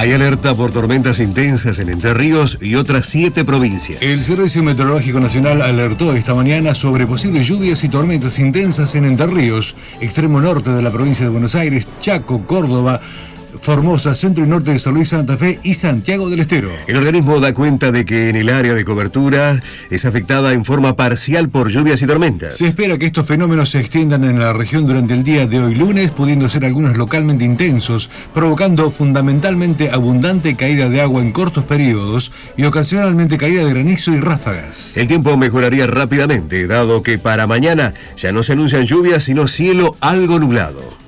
Hay alerta por tormentas intensas en Entre Ríos y otras 7 provincias. El Servicio Meteorológico Nacional alertó esta mañana sobre posibles lluvias y tormentas intensas en Entre Ríos, extremo norte de la provincia de Buenos Aires, Chaco, Córdoba, Formosa, centro y norte de San Luis, Santa Fe y Santiago del Estero. El organismo da cuenta de que en el área de cobertura es afectada en forma parcial por lluvias y tormentas. Se espera que estos fenómenos se extiendan en la región durante el día de hoy lunes, pudiendo ser algunos localmente intensos, provocando fundamentalmente abundante caída de agua en cortos periodos y ocasionalmente caída de granizo y ráfagas. El tiempo mejoraría rápidamente, dado que para mañana ya no se anuncian lluvias, sino cielo algo nublado.